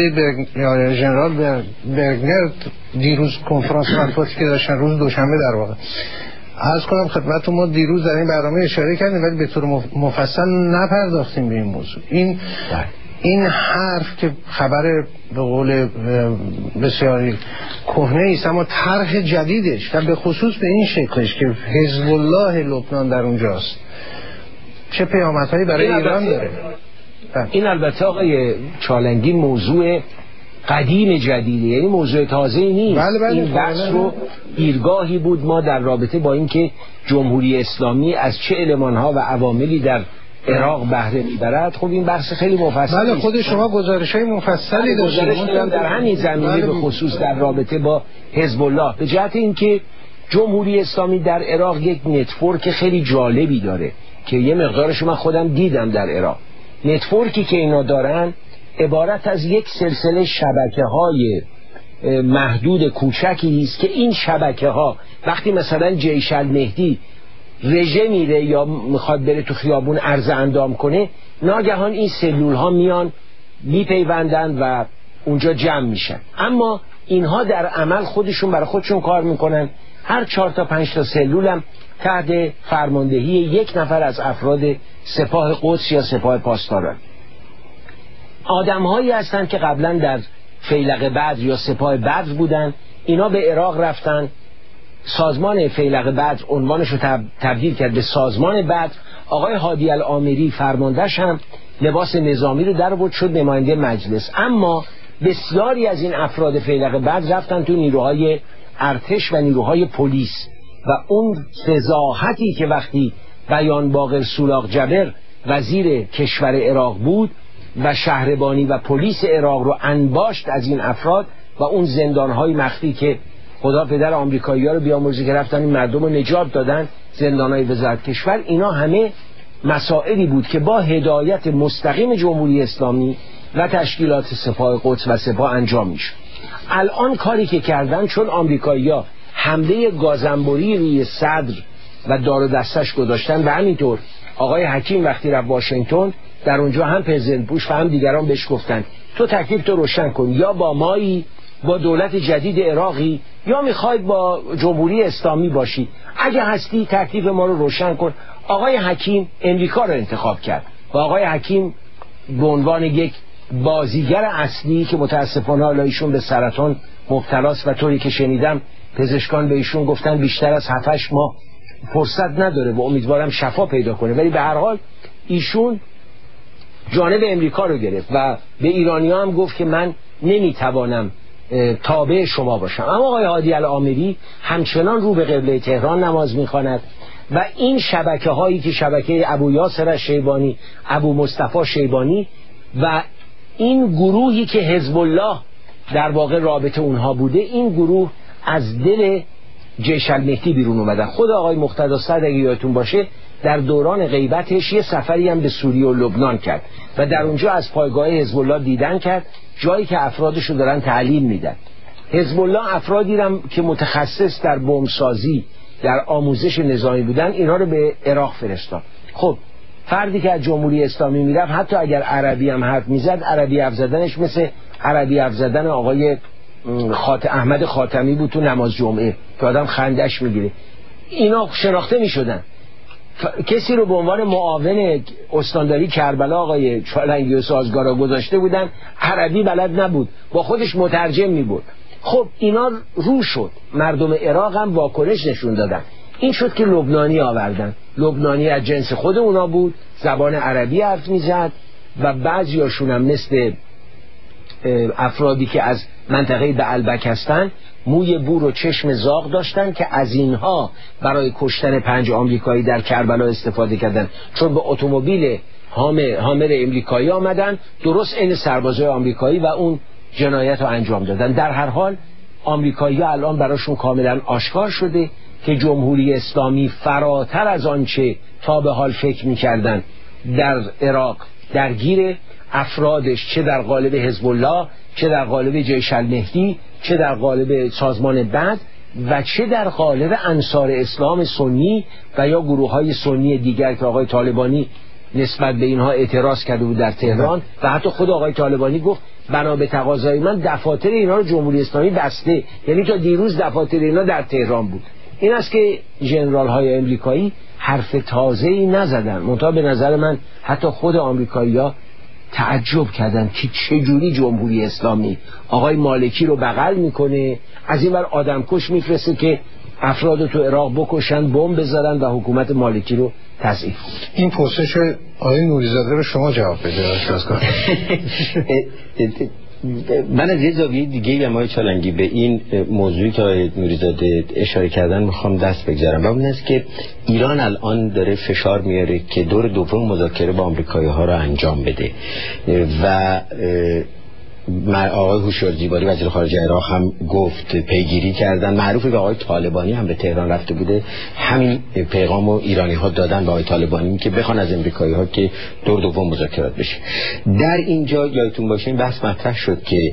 ژنرال برگنر دیروز کنفرانس مطبوعاتی که داشتن روز دوشنبه در واقع، عرض کنم خدمت ما دیروز در این برنامه اشاره کردیم ولی به طور مفصل نپرداختیم به این موضوع. این حرف که خبر به قول بسیاری کهنه است، اما طرح جدیدش و به خصوص به این شکلش که حزب الله لبنان در اونجاست، چه پیامدهایی برای ایران داره؟ این البته آقای چالنگی موضوع قدیم جدیده، یعنی موضوع تازه نیست. بله این بحث رو دیرگاهی بود ما در رابطه با اینکه جمهوری اسلامی از چه المانها و عواملی در عراق بهره میبرد. خب این بحث خیلی مفصل. بله خود شما گزارش‌های مفصلی داشتید در همین زمینه به خصوص در رابطه با حزب الله، به جهت اینکه جمهوری اسلامی در عراق یک نتورک خیلی جالبی داره که یه مقدارش من خودم دیدم در عراق. نتورکی که اینا دارن عبارت از یک سلسله شبکه‌های محدود کوچکی است که این شبکه‌ها وقتی مثلا جیش المهدی رژه میره یا میخواد بره تو خیابون عرض اندام کنه، ناگهان این سلول ها میان میپیوندن و اونجا جمع میشن. اما اینها در عمل خودشون برای خودشون کار میکنن. هر 4 تا 5 تا سلول هم تحت فرماندهی یک نفر از افراد سپاه قدس یا سپاه پاسداران. آدم هایی هستن که قبلا در فیلق بدر یا سپاه بدر بودن، اینا به عراق رفتن، سازمان فیلق بدر عنوانش رو تبدیل کرد به سازمان بدر. آقای هادی العامری فرماندهش هم لباس نظامی رو در آورد، شد نماینده مجلس. اما بسیاری از این افراد فیلق بدر رفتن تو نیروهای ارتش و نیروهای پلیس و اون فضاحتی که وقتی بیان باقر سولاق جبر وزیر کشور عراق بود و شهربانی و پلیس عراق رو انباشت از این افراد و اون زندانهای مخفی که خدا پدر آمریکایی‌ها رو بیامرزه که رفتن این مردم رو نجات دادن، زندانهای وزارت کشور، اینا همه مسائلی بود که با هدایت مستقیم جمهوری اسلامی و تشکیلات سپاه قدس و سپاه انجام میشد. الان کاری که کردن، چون آمریکایی‌ها حمله گازنبوری روی صدر و دار و دستش گذاشتن و همینطور آقای حکیم وقتی رفت واشنگتن در اونجا هم پرزیدنت بوش و هم دیگران بهش گفتن تو تکلیف تو روشن کن، یا با مایی، با دولت جدید عراقی، یا میخواید با جمهوری اسلامی باشی، اگه هستی تکلیف ما رو روشن کن. آقای حکیم امریکا رو انتخاب کرد و آقای حکیم به عنوان یک بازیگر اصلی که متاسفانه حالا ایشون به سرطان مبتلاست و طوری که شنیدم پزشکان به ایشون گفتن بیشتر از 7-8 ماه فرصت نداره و امیدوارم شفا پیدا کنه، ولی به هر حال ایشون جانب امریکا رو گرفت و به ایرانی‌ها هم گفت که من نمیتوانم تابع شما باشم. اما آقای هادی العامری همچنان رو به قبله تهران نماز میخواند و این شبکه هایی که شبکه ابو یاسر شیبانی، ابو مصطفی شیبانی و این گروهی که حزب الله در واقع رابطه اونها بوده، این گروه از دل جیش المهدی بیرون اومدن. خود آقای مقتدی صدر اگه یادتون باشه در دوران غیبتش یه سفری هم به سوریه و لبنان کرد و در اونجا از پایگاه حزب الله دیدن کرد، جایی که افرادشو دارن تعلیم میدن. حزب الله افرادی هم که متخصص در بمبسازی، در آموزش نظامی بودن، اینا رو به عراق فرستاد. خب فردی که از جمهوری اسلامی میرفت حتی اگر عربی هم حرف میزد، عربی حرف زدنش مثل عربی حرف زدن آقای احمد خاتمی بود تو نماز جمعه که آدم خندش میگیره. اینا شناخته میشدن. کسی رو به عنوان معاون استانداری کربلا آقای چالنگی و سازگارا گذاشته بودن، عربی بلد نبود، با خودش مترجم میبرد. خب اینا رو شد، مردم عراق هم واکنش نشون دادن. این شد که لبنانی آوردن. لبنانی از جنس خود اونا بود، زبان عربی حرف میزد و بعضیاشون هم مثل افرادی که از منطقه بعلبک هستن موی بور و چشم زاغ داشتن که از اینها برای کشتن 5 آمریکایی در کربلا استفاده کردن، چون به اتومبیل هامر امریکایی آمدن درست این سربازای آمریکایی و اون جنایت رو انجام دادن. در هر حال آمریکایی الان براشون کاملا آشکار شده که جمهوری اسلامی فراتر از آنچه تا به حال فکر می‌کردن در عراق درگیر افرادش، چه در قالب حزب الله، چه در قالب جیش المهدی، چه در قالب سازمان بدر و چه در قالب انصار اسلام سنی و یا گروه‌های سنی دیگر که آقای طالبانی نسبت به اینها اعتراض کرده بود در تهران و حتی خود آقای طالبانی گفت بنا به تقاضای من دفاتر اینا رو جمهوری اسلامی بسته، یعنی تا دیروز دفاتر اینا در تهران بود. این است که ژنرال‌های امریکایی حرف تازه‌ای نزدن. منتها به نظر من حتی خود آمریکایی‌ها تعجب کردن که چجوری جمهوری اسلامی آقای مالکی رو بغل میکنه، از این ور آدمکش میفرسته که افراد تو عراق بکشن، بمب بذارن و حکومت مالکی رو تضعیف. این پرسش آقای نوری‌زاده رو شما جواب بده. من از یه زاویه دیگه آقای چالنگی به این موضوعی که آقای نوری‌زاده اشاره کردن میخوام دست بگذارم و اون است که ایران الان داره فشار میاره که دور دوم مذاکره با آمریکایی‌ها رو انجام بده و آقای هوشیار زیباری وزیر خارجه عراق هم گفت پیگیری کردن. معروفه که آقای طالبانی هم به تهران رفته بوده، همین پیغامو ایرانی ها دادن به آقای طالبانی که بخوان از امریکایی ها که دور دوم مذاکرات بشه. در اینجا یادتون باشه این بحث مطرح شد که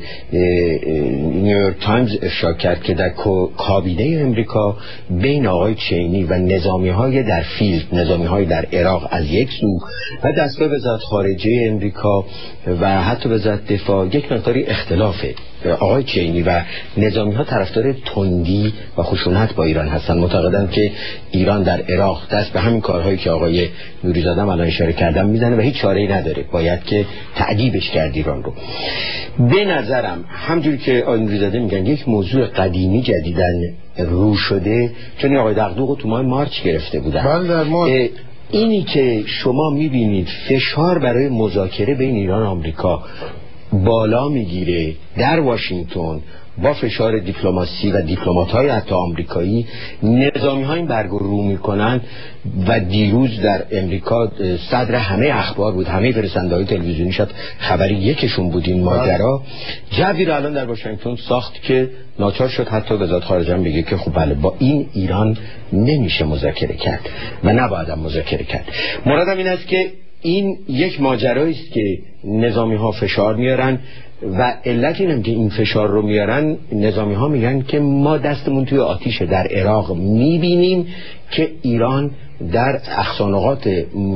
نیویورک تایمز افشا کرد که در کابینه امریکا بین آقای چینی و نظامی های در فیلد، نظامی های در عراق از یک سو و دستگاه وزارت خارجه امریکا و حتی وزارت دفاع یک مقداری اختلافه. آقای چینی و نظامی ها طرفدار تندی و خشونت با ایران هستن، معتقدن که ایران در عراق دست به همین کارهایی که آقای نوریزاده الان اشاره کردن میزنه و هیچ چاره‌ای نداره، باید که تعذیبش کرد ایران رو. به نظرم همجوری که آقای نوریزاده میگن یک موضوع قدیمی جدیدن رو شده، چون آقای دغدغه تو ماه مارچ گرفته بودن. اینی که شما میبینید فشار برای مذاکره بین ایران و آمریکا بالا میگیره در واشنگتن با فشار دیپلماسی و دیپلمات‌های حتی آمریکایی، نظامی‌ها این برگو رو میکنن و دیروز در امریکا صدر همه اخبار بود، همه پرسنده‌های تلویزیونی شد خبری یکشون بود این ماجرا. جوی رو الان در واشنگتن ساخت که ناچار شد حتی وزارت خارجه هم بگه که خب بله با این ایران نمیشه مذاکره کرد و نباید هم مذاکره کرد. مرادم این است که این یک ماجرایی است که نظامی ها فشار میارن و علت اینم که این فشار رو میارن، نظامی ها میگن که ما دستمون توی آتیشه، در عراق میبینیم که ایران در اقصانقاط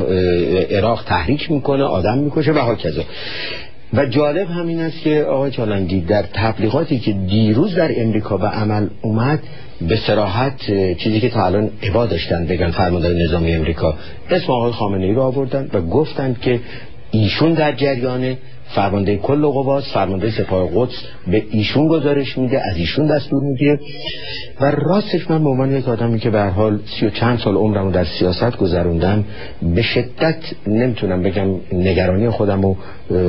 عراق تحریک میکنه، آدم میکشه و هاکذا. و جالب همین است که آقای چالنگی در تبلیغاتی که دیروز در امریکا به عمل اومد به صراحت چیزی که تا الان ابا داشتن بگن فرماندار نظامی امریکا اسم آقای خامنه‌ای رو آوردن و گفتند که ایشون در جریان، فرمانده کل قواست، فرمانده سپاه قدس به ایشون گزارش میده، از ایشون دستور میگیره. و راستش من به عنوان یک آدمی که به هر حال 30 و چند سال عمرمو در سیاست گذروندم به شدت نمیتونم بگم نگرانی خودم رو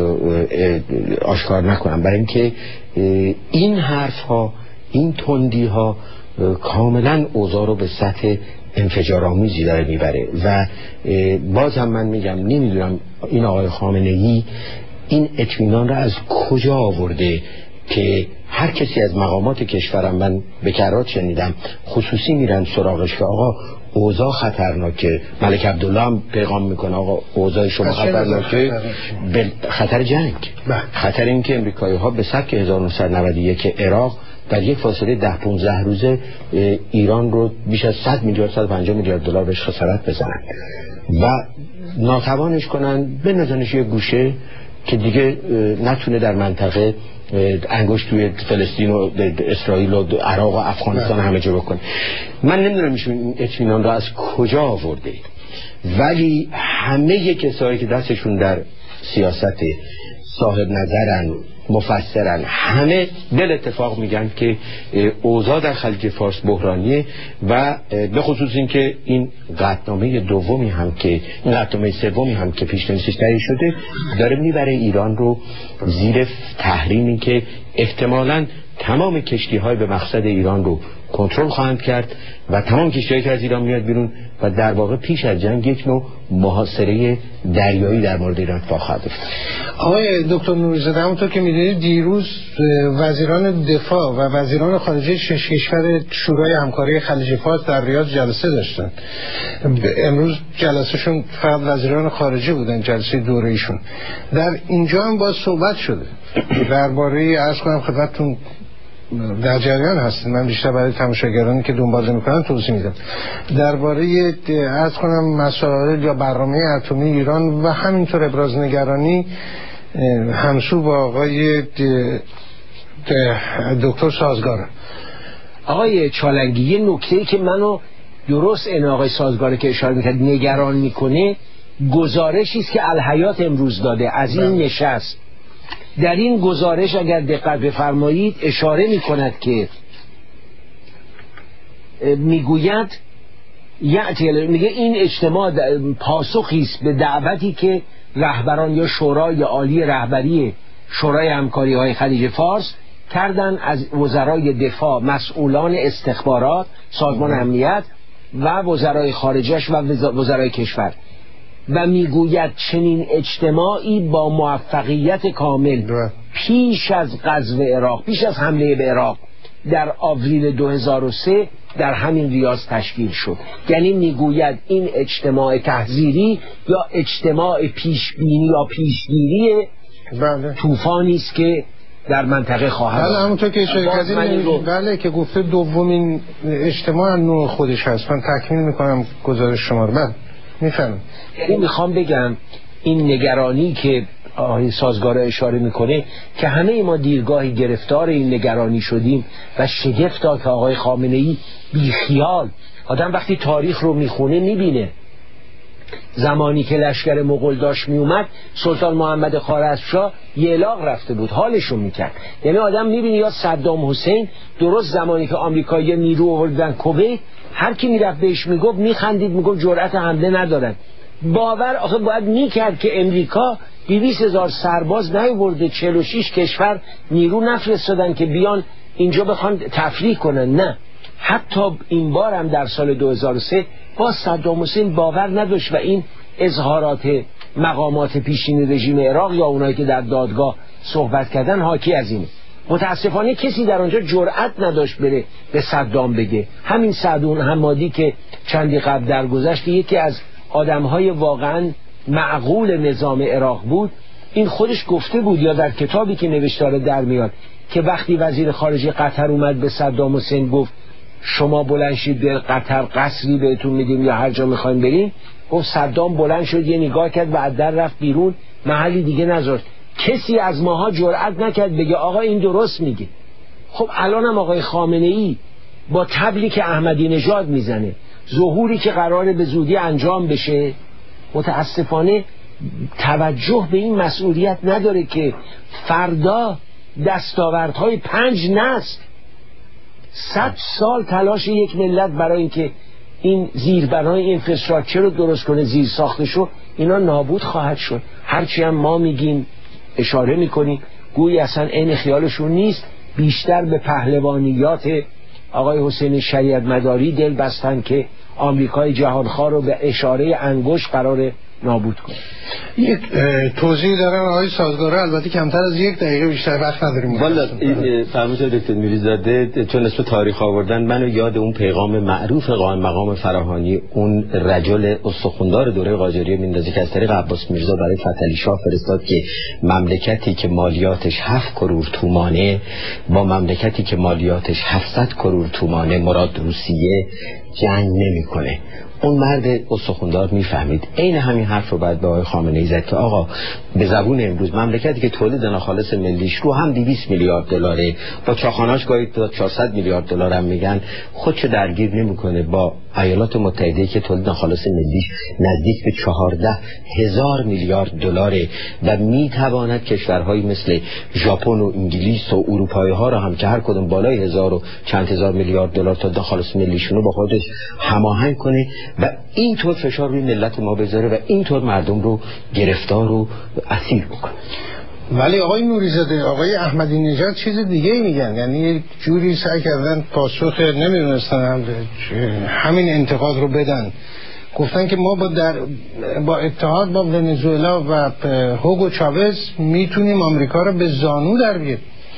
آشکار نکنم، برای اینکه این حرف ها، این تندی ها کاملا اوضاع رو به سطح انفجارآمیزی داره میبره. و باز هم من میگم نمیدونم این آقای خامنه‌ای این اطمینان را از کجا آورده که هر کسی از مقامات کشورم، من به کرات شنیدم خصوصی میرن سراغش که آقا اوضاع خطرناکه. ملک عبدالله هم پیغام میکنه آقا اوضاع شما خطرناکه، به خطر جنگ، خطر این که امریکایی ها به سبک 1991 عراق در یک فاصله 10-15 روزه ایران رو بیش از 100 میلیارد 150 میلیارد دلار بهش خسارت بزنن و ناتوانش کنن، بندازنش یه گوشه که دیگه نتونه در منطقه انگشت توی فلسطین و اسرائیل و عراق و افغانستان همه جا بکنه. من نمیدونم ایشون اطمینان را از کجا آورده، ولی همه کسایی که دستشون در سیاست صاحب نظرن، مفسرن، همه بل اتفاق میگن که اوضاع در خلیج فارس بحرانیه و به خصوص این که این قطعنامه دومی هم که این قطعنامه سومی هم که پیشنهادش تهیه شده داره میبره ایران رو زیر تحریمی که احتمالاً تمام کشتی‌های به مقصد ایران رو کنترل خواهند کرد و تمام کشتی‌هایی که از ایران میاد بیرون و در واقع پیش از جنگ یک نوع محاصره دریایی در مورد ایران اتفاق خواهد افتاد. آقای دکتر نوریزاده همونطور که می‌دونید دیروز وزیران دفاع و وزیران خارجه 6 کشور شورای همکاری خلیج فارس در ریاض جلسه داشتن. امروز جلسهشون فقط وزیران خارجه بودن، جلسه دوره‌ایشون. در اینجا هم باز صحبت شده درباره، عرض کنم خدمتتون در جریان هستیم، من بیشتر برای تماشاگرانی که دنبال میکنن توضیح میدم، درباره عرض کنم مسائل یا برنامه اتمی ایران و همینطور ابراز نگرانی همسو با آقای دکتر سازگاره. آقای چالنگی یه نکته‌ای که منو درست این آقای سازگاره که اشاره میکرد نگران میکنه، گزارشی است که الحیات امروز داده از این نشست. در این گزارش اگر دقت بفرمایید اشاره میکند که میگوید میگه این اجتماع پاسخی است به دعوتی که رهبران یا شورای عالی رهبری شورای همکاری های خلیج فارس کردن از وزرای دفاع، مسئولان استخبارات، سازمان امنیت و وزرای خارجه‌اش و وزرای کشور، و میگوید چنین اجتماعی با موفقیت کامل پیش از غزو عراق، پیش از حمله به عراق در آوریل 2003 در همین ریاض تشکیل شد. یعنی میگوید این اجتماع تحذیری یا اجتماع پیشبینی یا پیشگیری طوفانی است که در منطقه خواهد. بله همونطور که اشاره کردید، بله که گفته دومین اجتماع نوع خودش هست. من تکمیل میکنم گزارش شما رو. بله میفهمم. یعنی میخوام بگم این نگرانی که آقای سازگارا اشاره میکنه که همه ما دیرگاهی گرفتار این نگرانی شدیم و شگفتا که آقای خامنه‌ای بیخیال. آدم وقتی تاریخ رو میخونه میبینه زمانی که لشکر مغول داشت میومد، سلطان محمد خوارزمشاه یعلاق رفته بود، حالشون میکرد. یعنی آدم میبینه یا صدام حسین درست زمانی که آمریکایی نیرو آوردن کویت، هر کی میرفت بهش میگفت میخندید، میگفت جرأت حمله ندارن. باور آخه باید میکرد که امریکا 200,000 سرباز نیاورده، 46 کشور نیرو نفرستادن که بیان اینجا بخوان تفریح کنن. نه، حتی این بار هم در سال 2003 با صدام حسین باور نداشت و این اظهارات مقامات پیشین رژیم عراق یا اونایی که در دادگاه صحبت کردن حاکی از اینه. متاسفانه کسی در آنجا جرأت نداشت بره به صدام بگه. همین سعدون حمادی که چندی قبل درگذشت یکی از آدمهای واقعا معقول نظام عراق بود، این خودش گفته بود یا در کتابی که نوشته در میاد که وقتی وزیر خارجه قطر اومد به صدام حسین گفت شما بلند شید به قطر، قصری بهتون میدیم یا هر جا میخواین برین، گفت صدام بلند شد یه نگاه کرد و از در رفت بیرون، محلی دیگه نذاشت. کسی از ماها جرئت نکرد بگه آقا این درست میگه. خب الانم آقای خامنه‌ای با طبلی که احمدی نژاد میزنه، ظهوری که قراره به زودی انجام بشه، متاسفانه توجه به این مسئولیت نداره که فردا دستاوردهای 5 نسل 100 سال تلاش یک ملت برای اینکه این زیربنای اینفراستراکچر رو درست کنه، زیر ساختشو، اینا نابود خواهد شد. هرچی هم ما میگیم اشاره میکنیم گویی اصلا عین خیالشون نیست، بیشتر به پهلوانیات آقای حسین شریعت مداری دل بستن که آمریکای جهانخوار رو به اشاره انگشت قرار نابود کنه. یک توضیح دارم آقای سازگارا، البته کمتر از 1 دقیقه، بیشتر وقت نداریم. والا فرمایش دکتر میرزاده چون اسم تاریخ آوردن منو یاد اون پیغام معروف قائم مقام فراهانی، اون رجل استخوندار دوره قاجاریه میندازه که از طریق عباس میرزا برای فتحعلی شاه فرستاد که مملکتی که مالیاتش 7 کرور تومانه با مملکتی که مالیاتش 700 کرور تومانه مراد روسیه جنگ نمیکنه. اون مرد استخوندار میفهمید. عین همین حرف رو بعد به آقای خامنه‌ای زد که آقا به زبون امروز مملکتی که تولید ناخالص ملیش رو هم 200 میلیارد دلاره، با چاخاناش گاهی تا 400 میلیارد دلار هم میگن، خودشو درگیر نمیکنه با ایالات متحده که تولید ناخالص ملیش نزدیک به 14,000 میلیارد دلاره و میتواند کشورهایی مثل ژاپن و انگلیس و اروپایی ها را هم که هر کدوم بالای 1000 و چند هزار میلیارد دلار تا ناخالص ملیشون رو با خودش هماهنگ کنه و اینطور فشار روی ملت ما بذاره و اینطور مردم رو گرفتار و اسیر بکنه. ولی آقای نوری‌زاده، آقای احمدی نژاد چیز دیگه میگن، یعنی یک جوری سعی کردن پاسخ نمیدونستن همین انتقاد رو بدن. گفتن که ما با اتحاد با ونزوئلا و هوگو چاوز میتونیم آمریکا رو به زانو در بیاریم.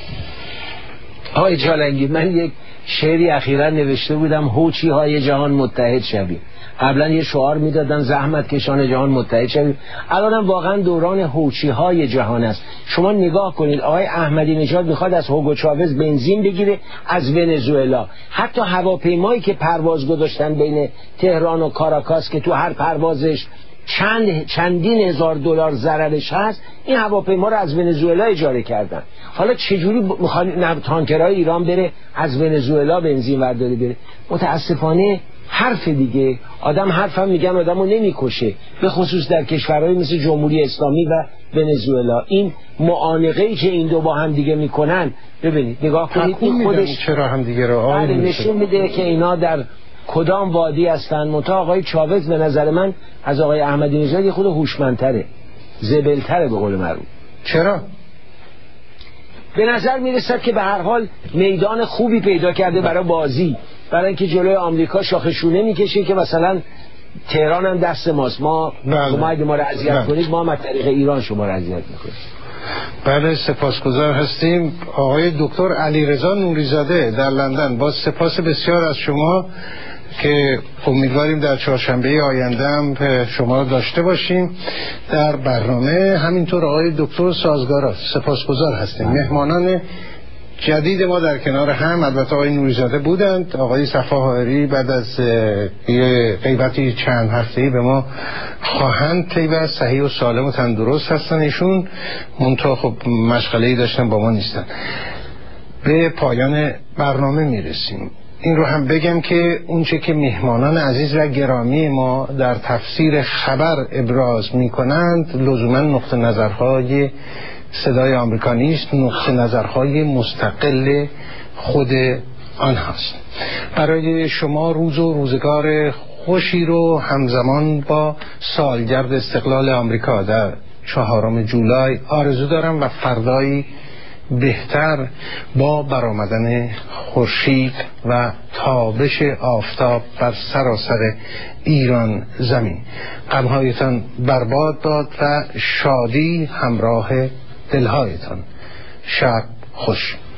آقای جالنگی، من یک شعری اخیراً نوشته بودم، هوچی های جهان متحد شویم. قبلا یه شعار میدادن زحمت کشان جهان متحد شویم. الانم واقعا دوران هوچی های جهان است. شما نگاه کنید آقای احمدی نژاد میخواد از هوگو چاوز بنزین بگیره، از ونزوئلا. حتی هواپیمایی که پرواز گذاشتن بین تهران و کاراکاس که تو هر پروازش چندین هزار دلار ضررش هست، این هواپیما رو از ونزوئلا اجاره کردن. حالا چجوری میخوان تانکرهای ایران بره از ونزوئلا بنزین برداری بره؟ متاسفانه حرف دیگه، آدم حرفم میگن آدمو نمیکشه، به خصوص در کشورهای مثل جمهوری اسلامی و ونزوئلا. این معانقه‌ای که این دو با هم دیگه میکنن، ببینید نگاه کنید این خودش چرا هم دیگه رو نشون میده که اینا در کدام وادی هستن. منتها آقای چاوز به نظر من از آقای احمدی نژاد خود هوشمندتره، زبلتره به قول معروف. چرا؟ به نظر میرسد که به هر حال میدان خوبی پیدا کرده برای بازی، برای اینکه جلوی آمریکا شاخشونه میکشه که مثلا تهران هم دست ماست، ما اگه ما رو اذیت کنید ما از طریق ایران شما رو اذیت میکنیم. بله سپاسگزار هستیم. آقای دکتر علیرضا نوریزاده در لندن، با سپاس بسیار از شما که امیدواریم در چهارشنبه آینده هم شما داشته باشیم در برنامه. همینطور آقای دکتر سازگارا سپاسگزار هستیم. مهمانان جدید ما در کنار هم البته آقای نوریزاده بودند. آقای صفاهاری بعد از غیبتی چند هفته‌ای به ما خواهند پیوست. صحیح و سالم و تندرست هستن ایشون، منتها خب مشغله‌ای داشتن با ما نیستن. به پایان برنامه میرسیم. این رو هم بگم که اونچه که مهمانان عزیز و گرامی ما در تفسیر خبر ابراز میکنند لزوما نقطه نظرهای صدای آمریکا نیست، نقطه نظرهای مستقل خود آنهاست. برای شما روز و روزگار خوشی رو همزمان با سالگرد استقلال آمریکا در 4 جولای آرزو دارم و فردایی بهتر با برآمدن خورشید و تابش آفتاب بر سراسر ایران زمین. غمهایتان برباد باد و شادی همراه دلهایتان. شب خوش.